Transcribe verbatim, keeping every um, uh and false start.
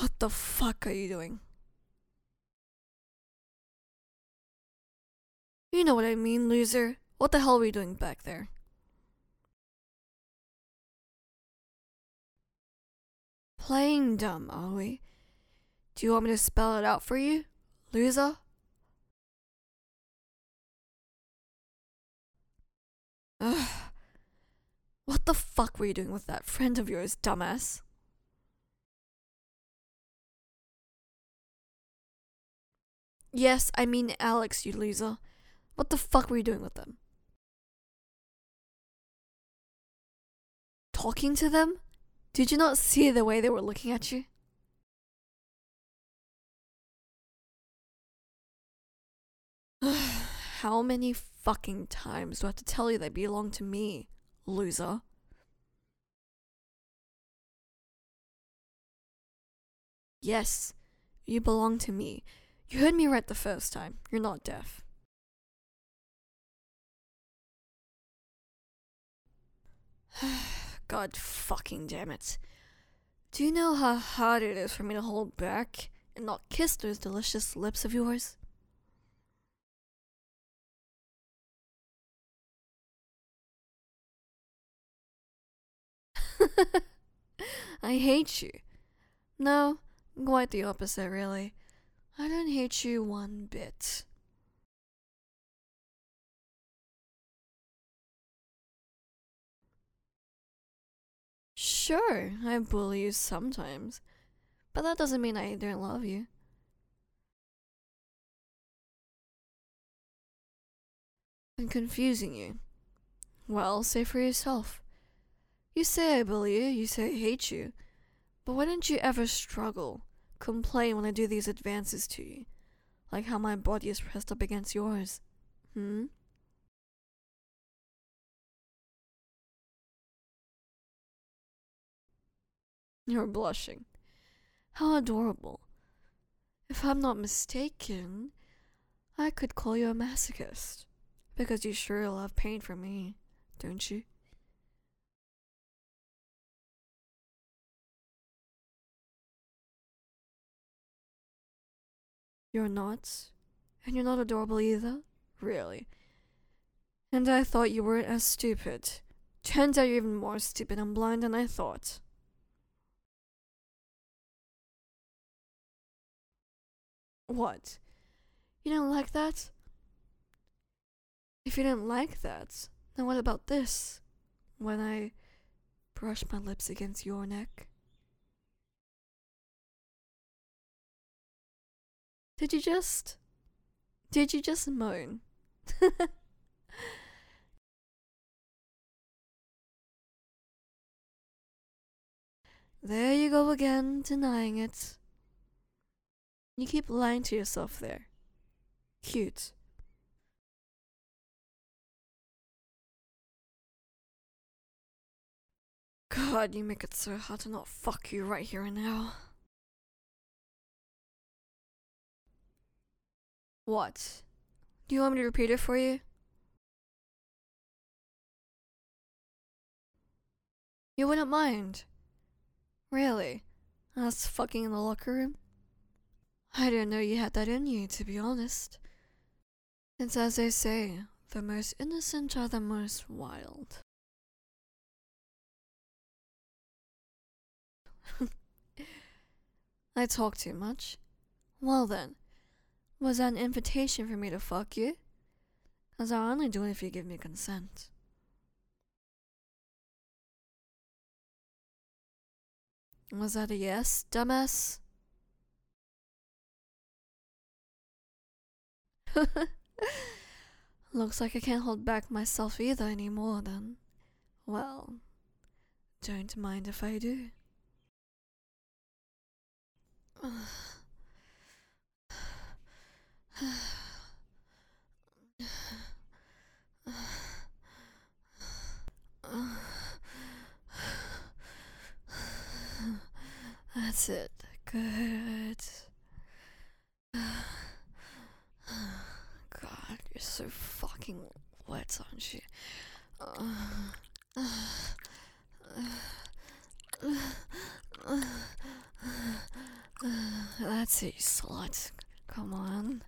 What the fuck are you doing? You know what I mean, loser. What the hell were you doing back there? Playing dumb, are we? Do you want me to spell it out for you, loser? Ugh. What the fuck were you doing with that friend of yours, dumbass? Yes, I mean Alex, you loser. What the fuck were you doing with them? Talking to them? Did you not see the way they were looking at you? How many fucking times do I have to tell you they belong to me, loser? Yes, you belong to me. You heard me right the first time. You're not deaf. God fucking damn it. Do you know how hard it is for me to hold back and not kiss those delicious lips of yours? I hate you. No, quite the opposite, really. I don't hate you one bit. Sure, I bully you sometimes, but that doesn't mean I don't love you. I'm confusing you. Well, say for yourself. You say I bully you, you say I hate you, but why don't you ever struggle, complain when I do these advances to you? Like how my body is pressed up against yours. Hmm? You're blushing. How adorable. If I'm not mistaken, I could call you a masochist. Because you sure love pain for me, don't you? You're not? And you're not adorable either? Really? And I thought you weren't as stupid. Turns out you're even more stupid and blind than I thought. What? You don't like that? If you didn't like that, then what about this? When I brush my lips against your neck? Did you just... Did you just moan? There you go again, denying it. You keep lying to yourself there. Cute. God, you make it so hard to not fuck you right here and now. What? Do you want me to repeat it for you? You wouldn't mind? Really? Us fucking in the locker room? I didn't know you had that in you, to be honest. It's as they say, the most innocent are the most wild. I talk too much? Well then, was that an invitation for me to fuck you? Cause I'll only do it if you give me consent. Was that a yes, dumbass? Looks like I can't hold back myself either anymore then. Well, don't mind if I do. That's it. Good. God, you're so fucking wet, aren't you? That's a slut. Come on.